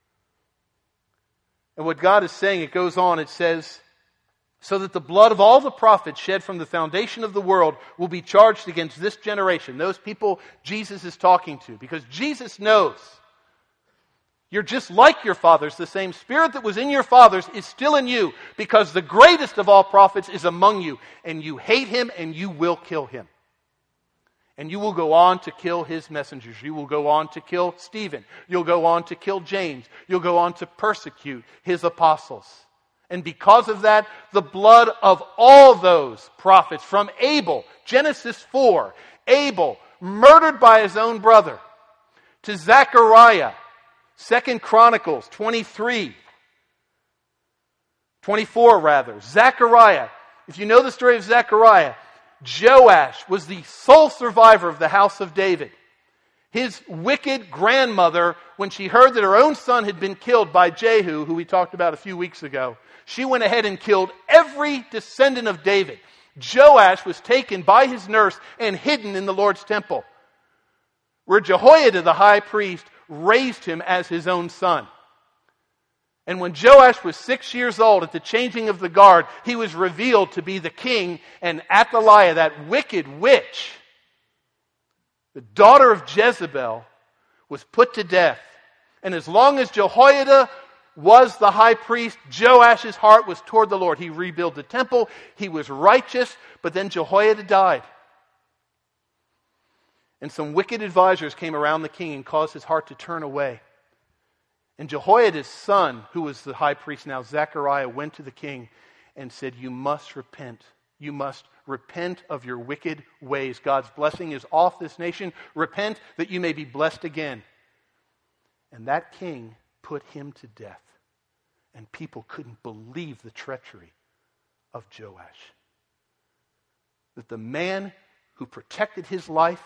Speaker 1: And what God is saying, it goes on, it says, "So that the blood of all the prophets shed from the foundation of the world will be charged against this generation." Those people Jesus is talking to. Because Jesus knows you're just like your fathers. The same spirit that was in your fathers is still in you. Because the greatest of all prophets is among you. And you hate him and you will kill him. And you will go on to kill his messengers. You will go on to kill Stephen. You'll go on to kill James. You'll go on to persecute his apostles. And because of that, the blood of all those prophets from Abel, Genesis 4, Abel, murdered by his own brother, to Zechariah, 2 Chronicles 24 rather. Zechariah, if you know the story of Zechariah, Joash was the sole survivor of the house of David. His wicked grandmother, when she heard that her own son had been killed by Jehu, who we talked about a few weeks ago, she went ahead and killed every descendant of David. Joash was taken by his nurse and hidden in the Lord's temple, where Jehoiada the high priest raised him as his own son. And when Joash was 6 years old, at the changing of the guard, he was revealed to be the king, and Athaliah, that wicked witch, the daughter of Jezebel, was put to death. And as long as Jehoiada was the high priest, Joash's heart was toward the Lord. He rebuilt the temple. He was righteous, but then Jehoiada died. And some wicked advisors came around the king and caused his heart to turn away. And Jehoiada's son, who was the high priest now, Zechariah, went to the king and said, "You must repent. You must repent of your wicked ways. God's blessing is off this nation. Repent that you may be blessed again." And that king put him to death. And people couldn't believe the treachery of Joash. That the man who protected his life,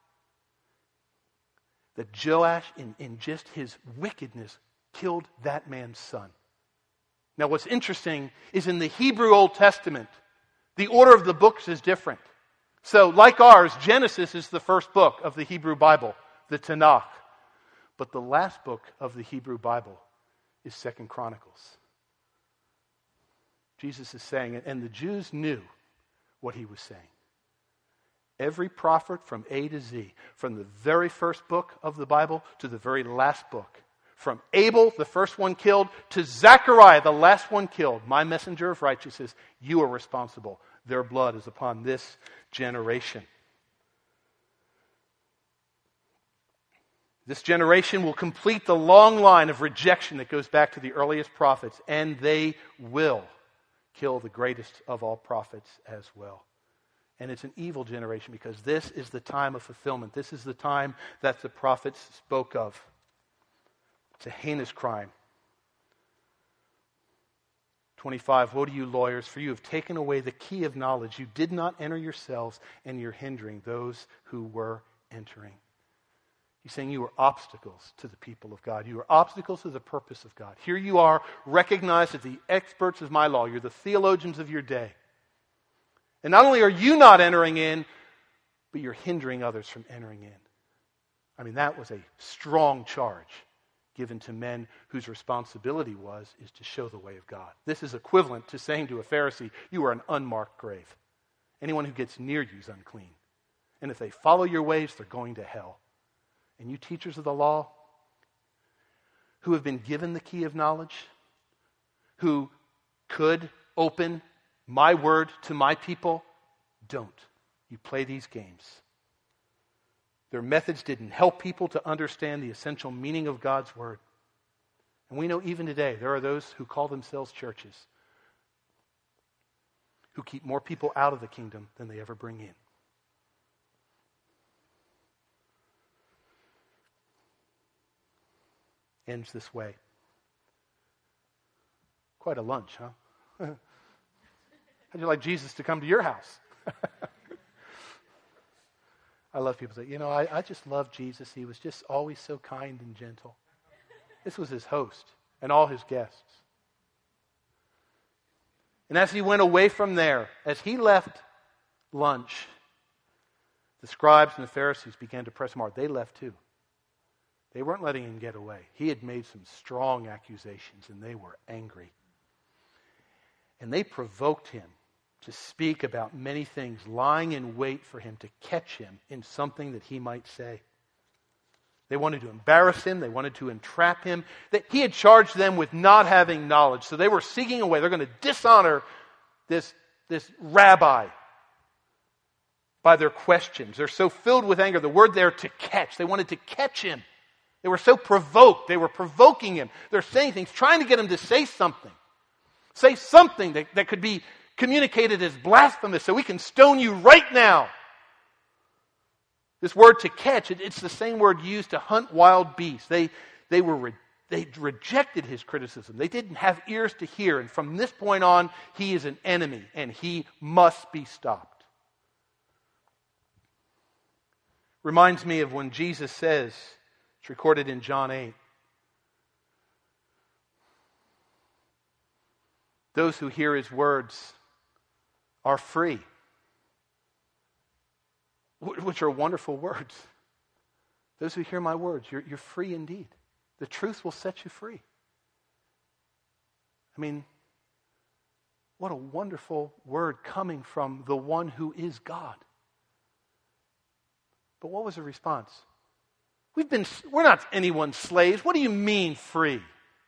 Speaker 1: that Joash, in just his wickedness, killed that man's son. Now what's interesting is in the Hebrew Old Testament, the order of the books is different. So like ours, Genesis is the first book of the Hebrew Bible, the Tanakh. But the last book of the Hebrew Bible is 2 Chronicles. Jesus is saying it, and the Jews knew what he was saying. Every prophet from A to Z, from the very first book of the Bible to the very last book, from Abel, the first one killed, to Zechariah, the last one killed, my messenger of righteousness, you are responsible. their blood is upon this generation. This generation will complete the long line of rejection that goes back to the earliest prophets, and they will kill the greatest of all prophets as well. And it's an evil generation because this is the time of fulfillment. This is the time that the prophets spoke of. It's a heinous crime. 25, woe to you lawyers, for you have taken away the key of knowledge. You did not enter yourselves, and you're hindering those who were entering. He's saying you are obstacles to the people of God. You are obstacles to the purpose of God. Here you are, recognized as the experts of my law. You're the theologians of your day. And not only are you not entering in, but you're hindering others from entering in. I mean, that was a strong charge given to men whose responsibility is to show the way of God. This is equivalent to saying to a Pharisee, you are an unmarked grave. Anyone who gets near you is unclean. And if they follow your ways, they're going to hell. And you teachers of the law, who have been given the key of knowledge, who could open my word to my people, don't. You play these games. Their methods didn't help people to understand the essential meaning of God's word. And we know even today there are those who call themselves churches who keep more people out of the kingdom than they ever bring in. Ends this way. Quite a lunch, huh? How'd you like Jesus to come to your house? I love people say, I just love Jesus. He was just always so kind and gentle. This was his host and all his guests. And as he went away from there, as he left lunch, the scribes and the Pharisees began to press him hard. They left too. They weren't letting him get away. He had made some strong accusations, and they were angry. And they provoked him to speak about many things, lying in wait for him to catch him in something that he might say. They wanted to embarrass him. They wanted to entrap him. He had charged them with not having knowledge. So they were seeking a way. They're going to dishonor this rabbi by their questions. They're so filled with anger. The word there, to catch. They wanted to catch him. They were so provoked. They were provoking him. They're saying things, trying to get him to say something. Say something that could be communicated as blasphemous so we can stone you right now. This word to catch, it's the same word used to hunt wild beasts. They rejected his criticism. They didn't have ears to hear. And from this point on, he is an enemy and he must be stopped. Reminds me of when Jesus says, it's recorded in John 8, those who hear his words are free. Which are wonderful words. Those who hear my words, you're free indeed. The truth will set you free. I mean, what a wonderful word coming from the one who is God. But what was the response? We're not anyone's slaves. What do you mean free?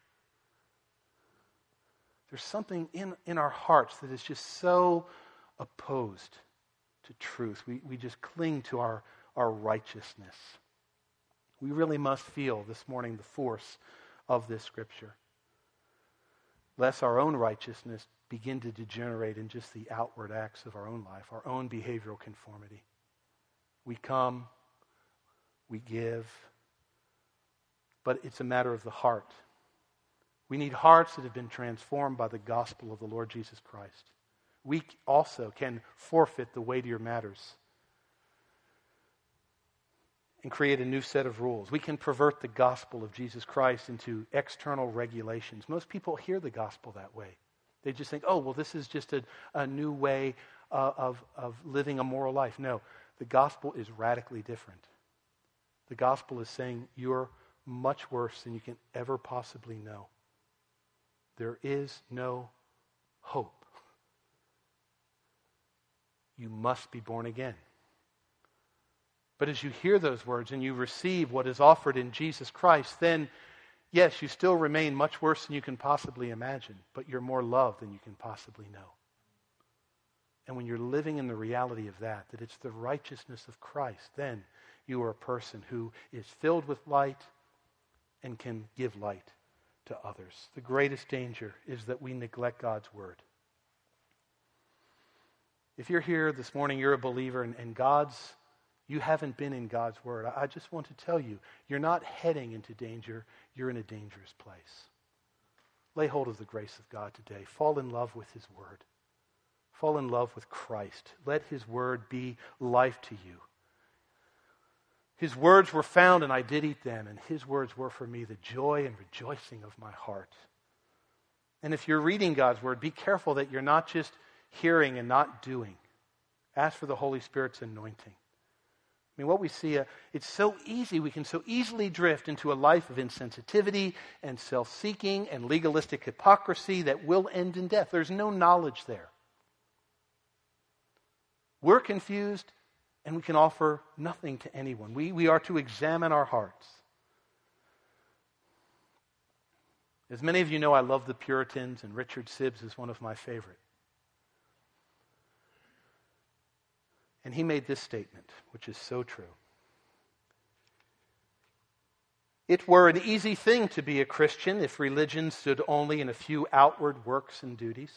Speaker 1: There's something in our hearts that is just so opposed to truth. We just cling to our righteousness. We really must feel this morning the force of this scripture. Lest our own righteousness begin to degenerate in just the outward acts of our own life, our own behavioral conformity. We come, we give, but it's a matter of the heart. We need hearts that have been transformed by the gospel of the Lord Jesus Christ. We also can forfeit the weightier matters and create a new set of rules. We can pervert the gospel of Jesus Christ into external regulations. Most people hear the gospel that way. They just think, oh, well, this is just a new way of living a moral life. No, the gospel is radically different. The gospel is saying you're much worse than you can ever possibly know. There is no hope. You must be born again. But as you hear those words and you receive what is offered in Jesus Christ, then, yes, you still remain much worse than you can possibly imagine, but you're more loved than you can possibly know. And when you're living in the reality of that it's the righteousness of Christ, then you are a person who is filled with light and can give light to others. The greatest danger is that we neglect God's word. If you're here this morning, you're a believer, and you haven't been in God's word, I just want to tell you, you're not heading into danger, you're in a dangerous place. Lay hold of the grace of God today. Fall in love with his word. Fall in love with Christ. Let his word be life to you. His words were found and I did eat them, and his words were for me the joy and rejoicing of my heart. And if you're reading God's word, be careful that you're not just hearing and not doing. Ask for the Holy Spirit's anointing. I mean, what we see, it's so easy. We can so easily drift into a life of insensitivity and self-seeking and legalistic hypocrisy that will end in death. There's no knowledge there. We're confused and we can offer nothing to anyone. We are to examine our hearts. As many of you know, I love the Puritans, and Richard Sibbes is one of my favorite. And he made this statement, which is so true. It were an easy thing to be a Christian if religion stood only in a few outward works and duties.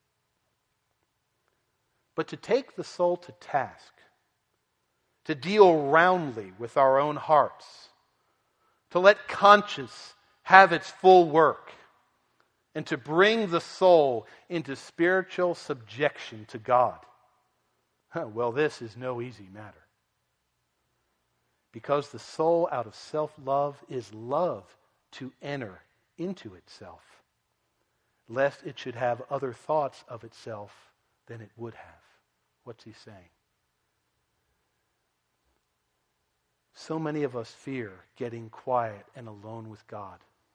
Speaker 1: But to take the soul to task, to deal roundly with our own hearts, to let conscience have its full work, and to bring the soul into spiritual subjection to God, well, this is no easy matter. Because the soul out of self-love is love to enter into itself, lest it should have other thoughts of itself than it would have. What's he saying? So many of us fear getting quiet and alone with God.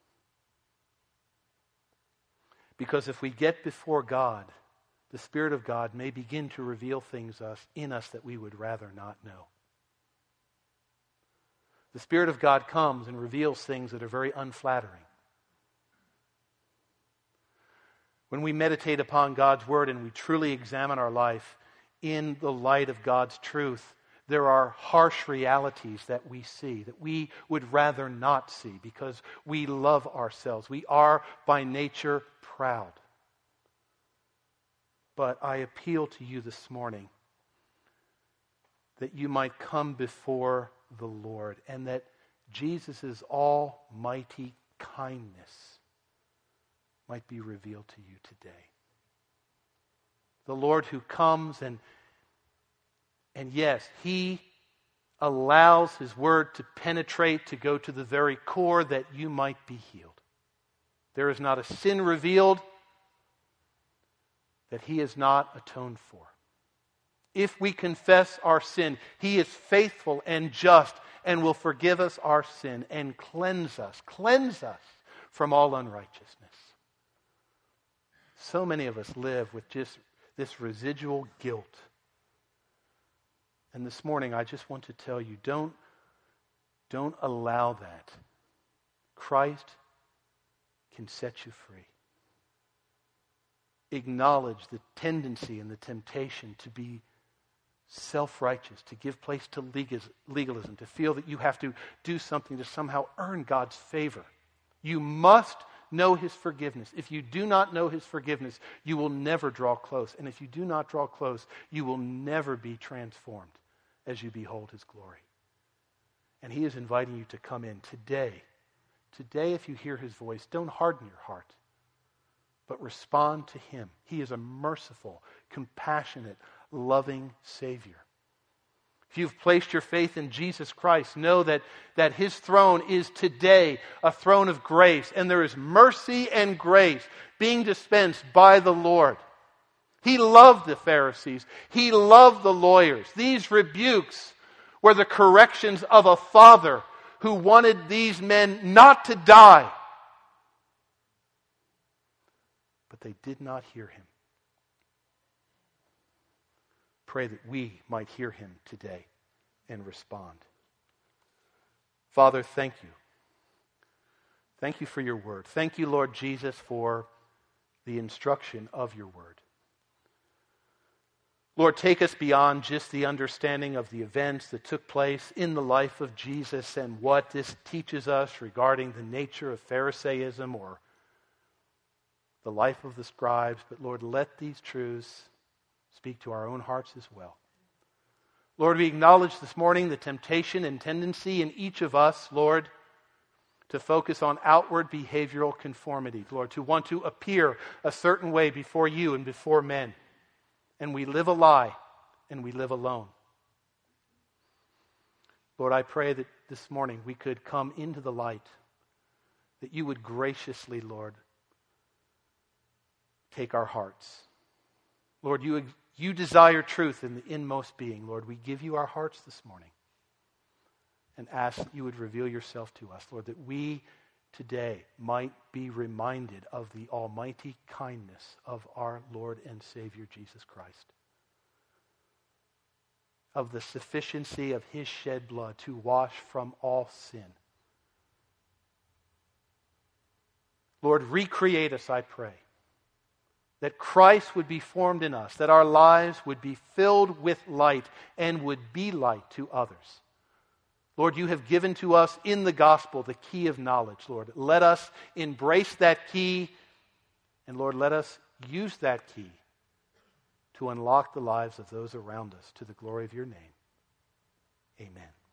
Speaker 1: Because if we get before God, the Spirit of God may begin to reveal things in us that we would rather not know. The Spirit of God comes and reveals things that are very unflattering. When we meditate upon God's Word and we truly examine our life in the light of God's truth, there are harsh realities that we see that we would rather not see because we love ourselves. We are by nature proud. But I appeal to you this morning that you might come before the Lord and that Jesus' almighty kindness might be revealed to you today. The Lord who comes and yes, he allows his word to penetrate, to go to the very core that you might be healed. There is not a sin revealed that he has not atoned for. If we confess our sin, he is faithful and just and will forgive us our sin and cleanse us from all unrighteousness. So many of us live with just this residual guilt. And this morning, I just want to tell you, don't allow that. Christ can set you free. Acknowledge the tendency and the temptation to be self-righteous, to give place to legalism, to feel that you have to do something to somehow earn God's favor. You must know his forgiveness. If you do not know his forgiveness, you will never draw close. And if you do not draw close, you will never be transformed as you behold his glory. And he is inviting you to come in today. Today, if you hear his voice, don't harden your heart, but respond to him. He is a merciful, compassionate, loving Savior. If you've placed your faith in Jesus Christ, know that his throne is today a throne of grace, and there is mercy and grace being dispensed by the Lord. He loved the Pharisees. He loved the lawyers. These rebukes were the corrections of a father who wanted these men not to die. But they did not hear him. Pray that we might hear him today and respond. Father, thank you. Thank you for your word. Thank you, Lord Jesus, for the instruction of your word. Lord, take us beyond just the understanding of the events that took place in the life of Jesus and what this teaches us regarding the nature of Pharisaism or the life of the scribes. But Lord, let these truths speak to our own hearts as well. Lord, we acknowledge this morning the temptation and tendency in each of us, Lord, to focus on outward behavioral conformity, Lord, to want to appear a certain way before you and before men. And we live a lie, and we live alone. Lord, I pray that this morning we could come into the light, that you would graciously, Lord, take our hearts. Lord, you desire truth in the inmost being. Lord, we give you our hearts this morning and ask that you would reveal yourself to us, Lord, that we today might be reminded of the almighty kindness of our Lord and Savior Jesus Christ, of the sufficiency of his shed blood to wash from all sin. Lord, recreate us, I pray, that Christ would be formed in us, that our lives would be filled with light and would be light to others. Lord, you have given to us in the gospel the key of knowledge, Lord. Let us embrace that key, and Lord, let us use that key to unlock the lives of those around us to the glory of your name. Amen.